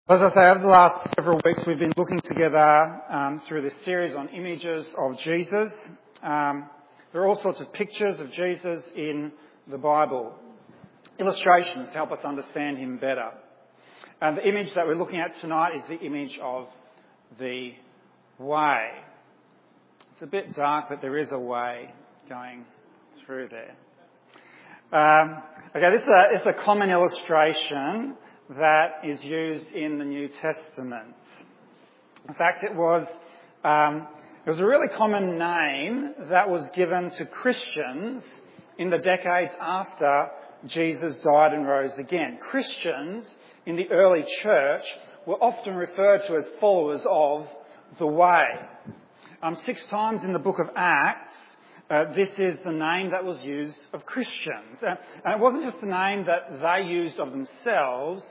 As I say, over the last several weeks we've been looking together through this series on images of Jesus. There are all sorts of pictures of Jesus in the Bible, illustrations to help us understand him better. And the image that we're looking at tonight is the image of the way. It's a bit dark, but there is a way going through there. This is a common illustration that is used in the New Testament. In fact, it was a really common name that was given to Christians in the decades after Jesus died and rose again. Christians in the early church were often referred to as followers of the way. 6 times in the book of Acts, this is the name that was used of Christians. And it wasn't just the name that they used of themselves.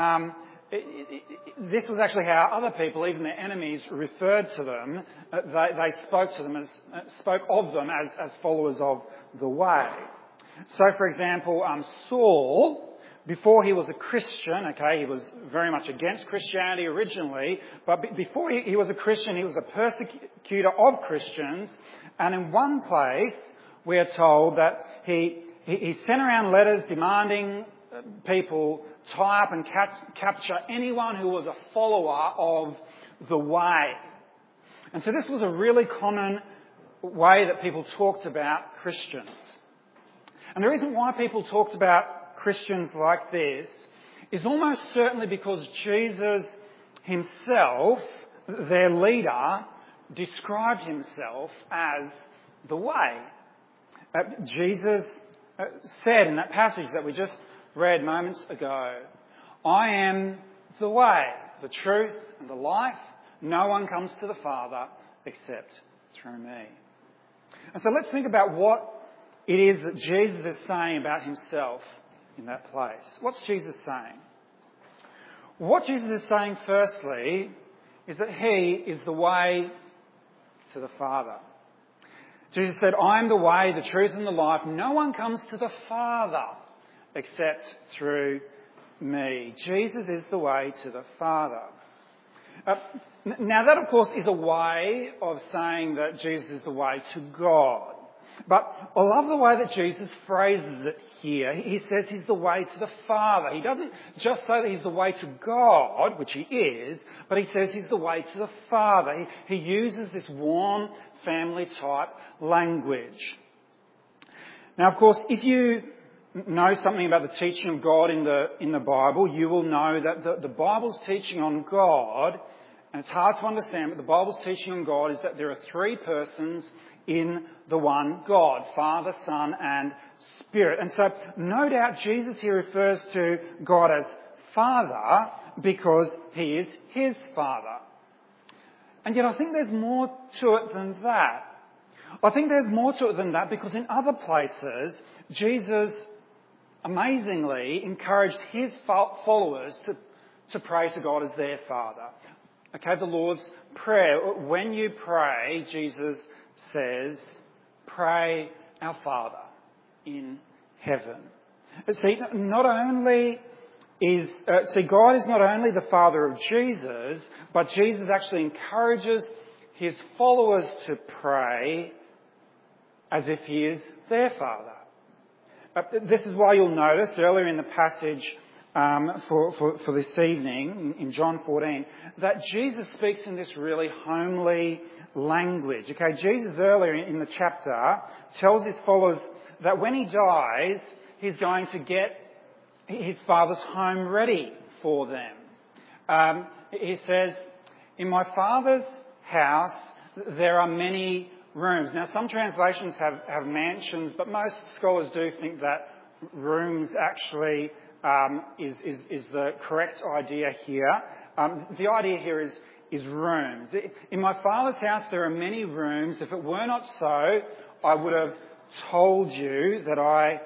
This was actually how other people, even their enemies, referred to them. They spoke of them as followers of the way. So, for example, Saul, before he was a Christian, he was very much against Christianity originally, but before he was a Christian, he was a persecutor of Christians. And in one place, we are told that he sent around letters demanding people tie up and capture anyone who was a follower of the way. And so this was a really common way that people talked about Christians. And the reason why people talked about Christians like this is almost certainly because Jesus himself, their leader, described himself as the way. Jesus said in that passage that we just read moments ago, I am the way, the truth and the life. No one comes to the Father except through me. And so let's think about what it is that Jesus is saying about himself in that place. What's Jesus saying? What Jesus is saying firstly is that he is the way to the Father. Jesus said, I am the way, the truth and the life. No one comes to the Father except through me. Jesus is the way to the Father. Now that, of course, is a way of saying that Jesus is the way to God. But I love the way that Jesus phrases it here. He says he's the way to the Father. He doesn't just say that he's the way to God, which he is, but he says he's the way to the Father. He uses this warm family type language. Now, of course, if you know something about the teaching of God in the Bible, you will know that the Bible's teaching on God, and it's hard to understand, but the Bible's teaching on God is that there are 3 persons in the one God, Father, Son and Spirit. And so no doubt Jesus here refers to God as Father because he is his Father. And yet I think there's more to it than that. I think there's more to it than that because in other places Jesus amazingly encouraged his followers to pray to God as their Father. The Lord's Prayer. When you pray, Jesus says, pray our Father in heaven. See, God is not only the Father of Jesus, but Jesus actually encourages his followers to pray as if he is their Father. This is why you'll notice earlier in the passage for this evening, in John 14, that Jesus speaks in this really homely language. Jesus earlier in the chapter tells his followers that when he dies, he's going to get his Father's home ready for them. He says, in my Father's house there are many rooms. Now some translations have mansions, but most scholars do think that rooms actually is the correct idea here. The idea here is rooms. In my Father's house there are many rooms. If it were not so, I would have told you that I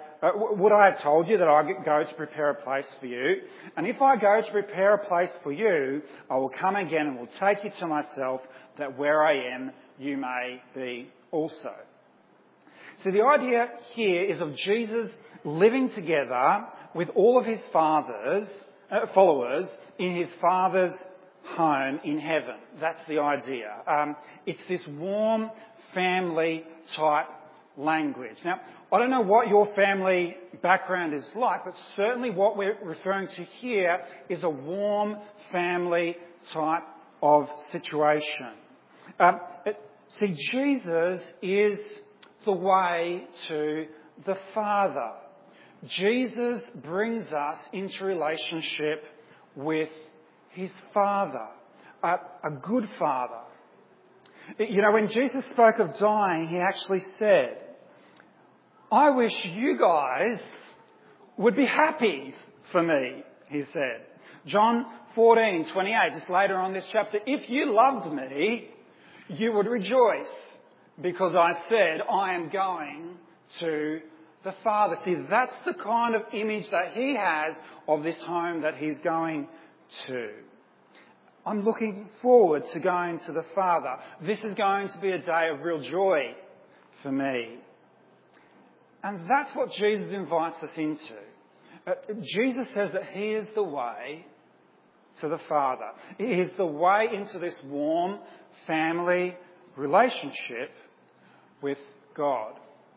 go to prepare a place for you? And if I go to prepare a place for you, I will come again and will take you to myself, that where I am, you may be also. So the idea here is of Jesus living together with all of his fathers followers in his Father's home in heaven. That's the idea. It's this warm family type language. Now, I don't know what your family background is like, but certainly what we're referring to here is a warm family type of situation. See, Jesus is the way to the Father. Jesus brings us into relationship with his Father, a good Father. You know, when Jesus spoke of dying, he actually said, I wish you guys would be happy for me, he said. John 14:28, just later on this chapter, if you loved me, you would rejoice because I said, I am going to the Father. See, that's the kind of image that he has of this home that he's going to. I'm looking forward to going to the Father. This is going to be a day of real joy for me. And that's what Jesus invites us into. Jesus says that he is the way to the Father. He is the way into this warm family relationship with God.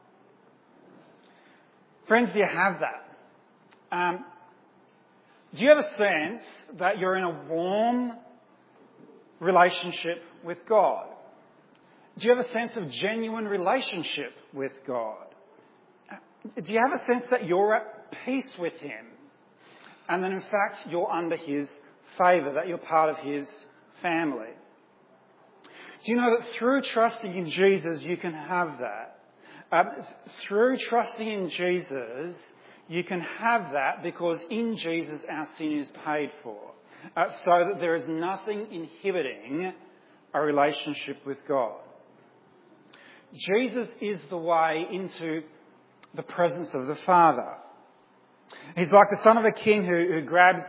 Friends, do you have that? Do you have a sense that you're in a warm relationship with God? Do you have a sense of genuine relationship with God? Do you have a sense that you're at peace with him? And that in fact you're under his favour, that you're part of his family? Do you know that through trusting in Jesus you can have that? Through trusting in Jesus you can have that because in Jesus our sin is paid for. So that there is nothing inhibiting a relationship with God. Jesus is the way into the presence of the Father. He's like the son of a king who grabs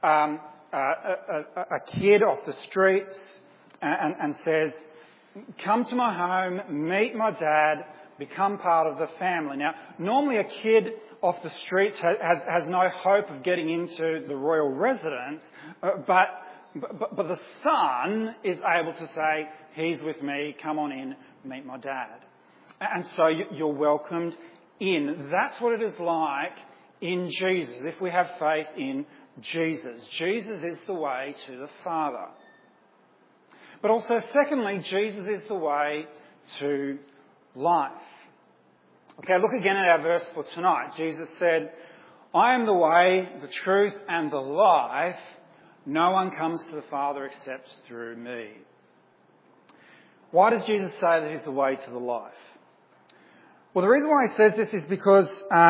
a kid off the streets and says, come to my home, meet my dad, become part of the family. Now, normally a kid off the streets has no hope of getting into the royal residence, but the son is able to say, he's with me, come on in, meet my dad. And so you're welcomed in. That's what it is like in Jesus, if we have faith in Jesus. Jesus is the way to the Father. But also, secondly, Jesus is the way to life. Okay, look again at our verse for tonight. Jesus said, I am the way, the truth and the life. No one comes to the Father except through me. Why does Jesus say that he's the way to the life? Well, the reason why he says this is because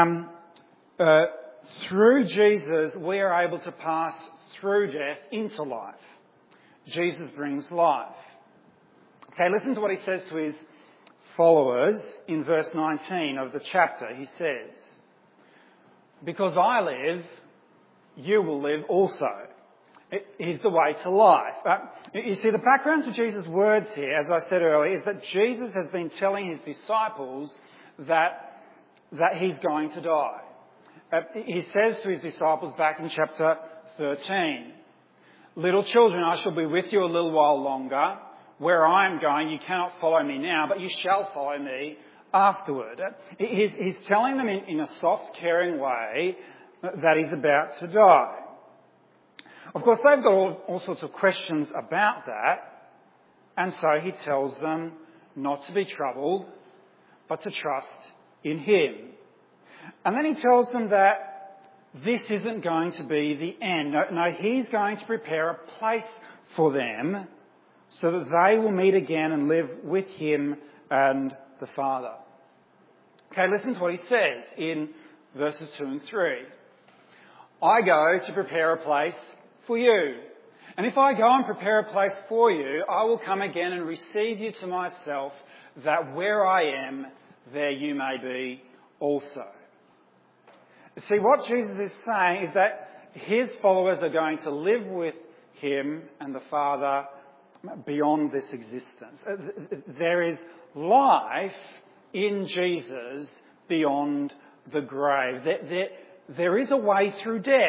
through Jesus we are able to pass through death into life. Jesus brings life. Okay, listen to what he says to his followers in verse 19 of the chapter. He says, because I live, you will live also. It is the way to life. You see, the background to Jesus' words here, as I said earlier, is that Jesus has been telling his disciples that he's going to die. He says to his disciples back in chapter 13, little children, I shall be with you a little while longer. Where I am going, you cannot follow me now, but you shall follow me afterward. He's telling them in a soft, caring way that he's about to die. Of course, they've got all sorts of questions about that, and so he tells them not to be troubled, but to trust in him. And then he tells them that this isn't going to be the end. No, he's going to prepare a place for them so that they will meet again and live with him and the Father. Okay, listen to what he says in verses 2 and 3. I go to prepare a place for you. And if I go and prepare a place for you, I will come again and receive you to myself, that where I am, there you may be also. See, what Jesus is saying is that his followers are going to live with him and the Father beyond this existence. There is life in Jesus beyond the grave. There is a way through death.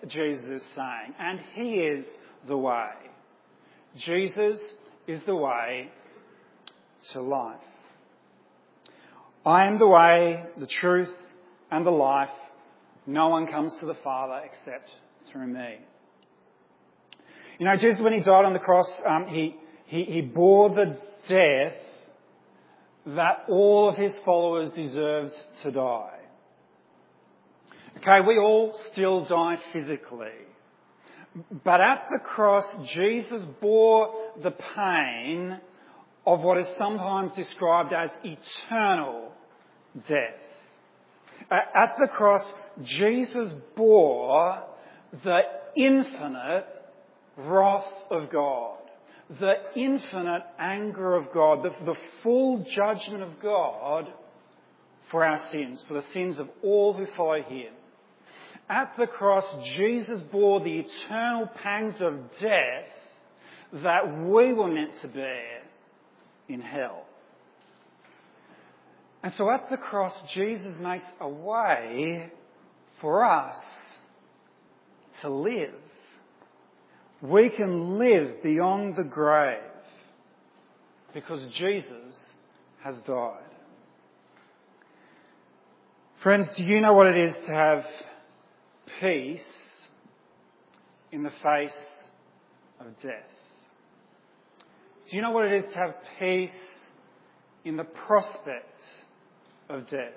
Jesus is saying. And he is the way. Jesus is the way to life. I am the way, the truth, and the life. No one comes to the Father except through me. You know, Jesus, when he died on the cross, he bore the death that all of his followers deserved to die. Okay, we all still die physically. But at the cross, Jesus bore the pain of what is sometimes described as eternal death. At the cross, Jesus bore the infinite wrath of God, the infinite anger of God, the full judgment of God for our sins, for the sins of all who follow him. At the cross, Jesus bore the eternal pangs of death that we were meant to bear in hell. And so at the cross, Jesus makes a way for us to live. We can live beyond the grave because Jesus has died. Friends, do you know what it is to have peace in the face of death? Do you know what it is to have peace in the prospect of death?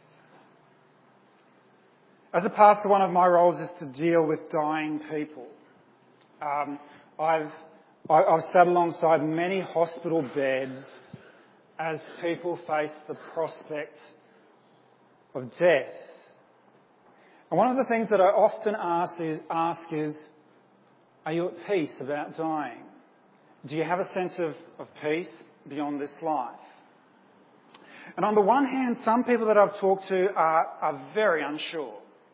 As a pastor, one of my roles is to deal with dying people. I've sat alongside many hospital beds as people face the prospect of death. And one of the things that I often ask is, are you at peace about dying? Do you have a sense of peace beyond this life? And on the one hand, some people that I've talked to are very unsure.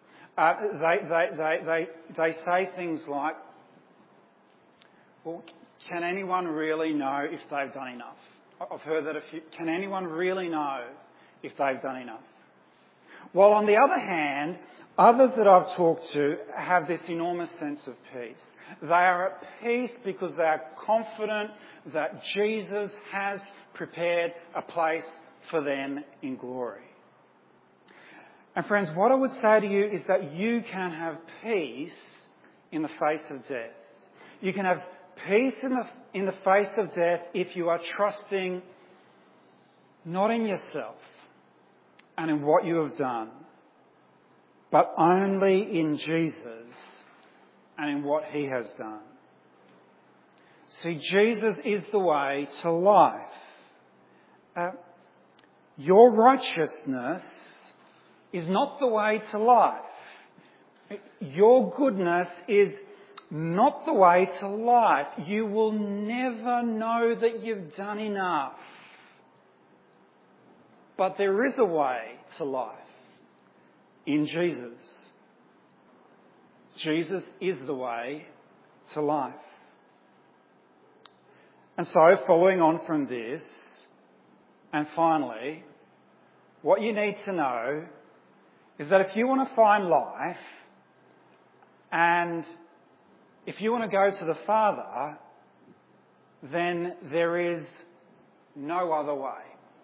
They say things like, well, can anyone really know if they've done enough? I've heard that can anyone really know if they've done enough? While on the other hand, others that I've talked to have this enormous sense of peace. They are at peace because they are confident that Jesus has prepared a place for them in glory. And friends, what I would say to you is that you can have peace in the face of death. You can have peace in the face of death if you are trusting not in yourself and in what you have done, but only in Jesus and in what he has done. See, Jesus is the way to life. Your righteousness is not the way to life. Your goodness is not the way to life. You will never know that you've done enough. But there is a way to life in Jesus. Jesus is the way to life. And so, following on from this, and finally, what you need to know is that if you want to find life, and if you want to go to the Father, then there is no other way.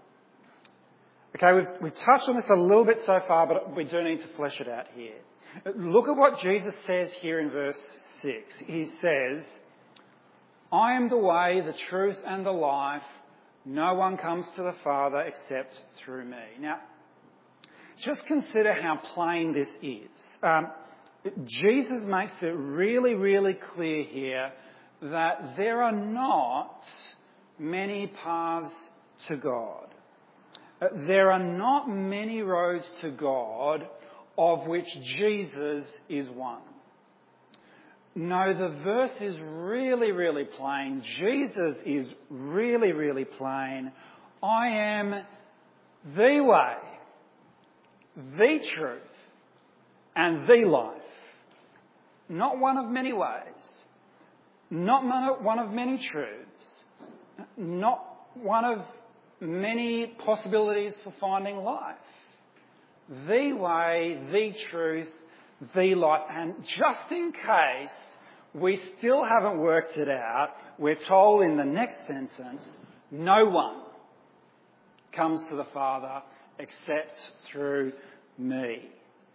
Okay, we've touched on this a little bit so far, but we do need to flesh it out here. Look at what Jesus says here in verse 6. He says, I am the way, the truth and the life. No one comes to the Father except through me. Now, just consider how plain this is. Jesus makes it really, really clear here that there are not many paths to God. There are not many roads to God, of which Jesus is one. No, the verse is really, really plain. Jesus is really, really plain. I am the way, the truth, and the life. Not one of many ways. Not one of many truths. Not one of many possibilities for finding life. The way, the truth, the life. And just in case we still haven't worked it out, we're told in the next sentence, no one comes to the Father except through me.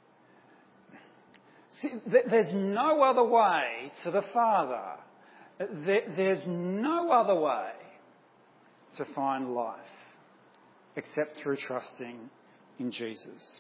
See, there's no other way to the Father. There's no other way to find life except through trusting in Jesus.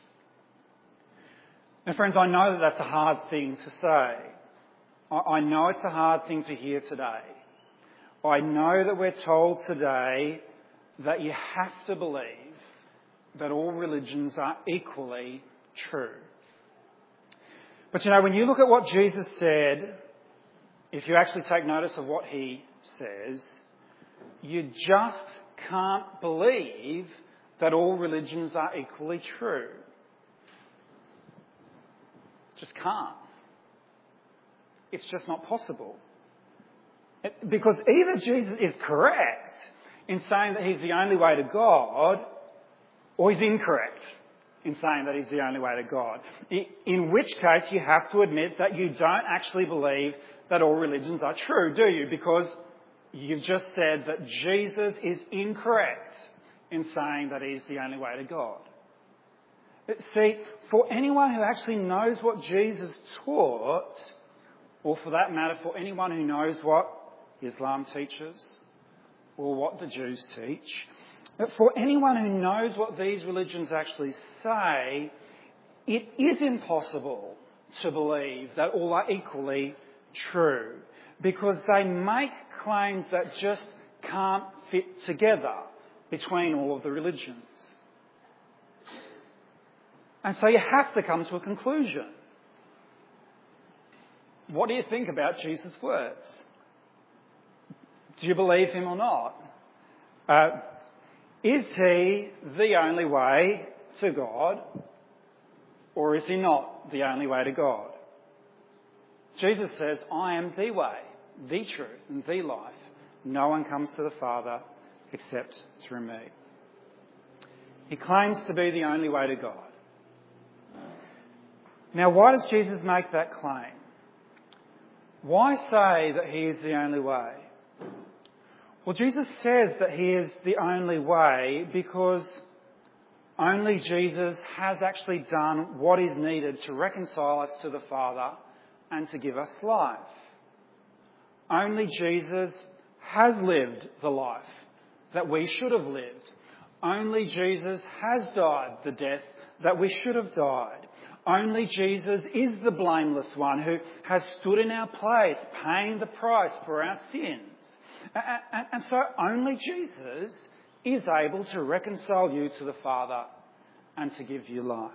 Now, friends, I know that that's a hard thing to say. I know it's a hard thing to hear today. I know that we're told today that you have to believe that all religions are equally true. But you know, when you look at what Jesus said, if you actually take notice of what he says, you just can't believe that all religions are equally true. Just can't. It's just not possible. Because either Jesus is correct in saying that he's the only way to God, or he's incorrect in saying that he's the only way to God. In which case you have to admit that you don't actually believe that all religions are true, do you? Because you've just said that Jesus is incorrect in saying that he's the only way to God. See, for anyone who actually knows what Jesus taught, or for that matter, for anyone who knows what Islam teaches, or what the Jews teach, but for anyone who knows what these religions actually say, it is impossible to believe that all are equally true, because they make claims that just can't fit together between all of the religions. And so you have to come to a conclusion. What do you think about Jesus' words? Do you believe him or not? Is he the only way to God, or is he not the only way to God? Jesus says, I am the way, the truth, and the life. No one comes to the Father except through me. He claims to be the only way to God. Now, why does Jesus make that claim? Why say that he is the only way? Well, Jesus says that he is the only way because only Jesus has actually done what is needed to reconcile us to the Father and to give us life. Only Jesus has lived the life that we should have lived. Only Jesus has died the death that we should have died. Only Jesus is the blameless one who has stood in our place, paying the price for our sins. And so only Jesus is able to reconcile you to the Father and to give you life.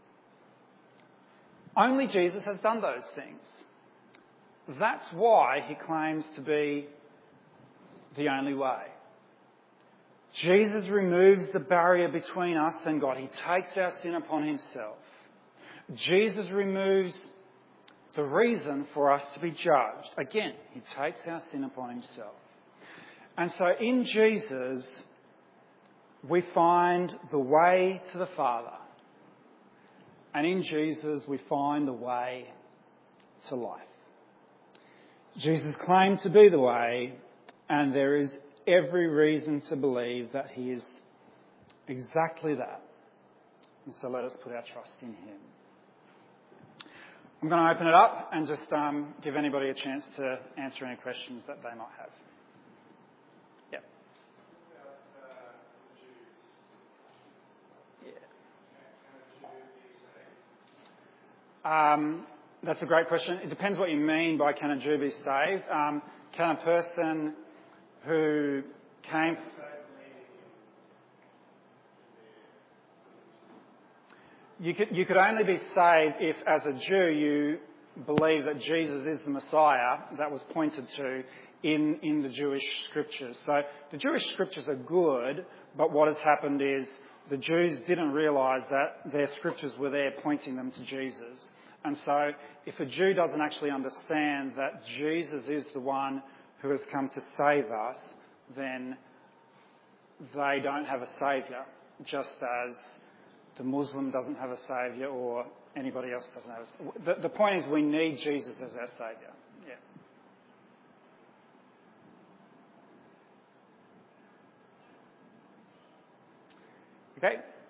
Only Jesus has done those things. That's why he claims to be the only way. Jesus removes the barrier between us and God. He takes our sin upon himself. Jesus removes the reason for us to be judged. Again, he takes our sin upon himself. And so in Jesus, we find the way to the Father. And in Jesus, we find the way to life. Jesus claimed to be the way, and there is every reason to believe that he is exactly that. And so let us put our trust in him. I'm going to open it up and just give anybody a chance to answer any questions that they might have. Yep. That's a great question. It depends what you mean by can a Jew be saved. Can a person who came... You could only be saved if, as a Jew, you believe that Jesus is the Messiah that was pointed to in the Jewish scriptures. So the Jewish scriptures are good, but what has happened is the Jews didn't realise that their scriptures were there pointing them to Jesus. And so if a Jew doesn't actually understand that Jesus is the one who has come to save us, then they don't have a saviour, just as the Muslim doesn't have a saviour or anybody else doesn't have a saviour. The point is we need Jesus as our saviour. Yeah. Okay.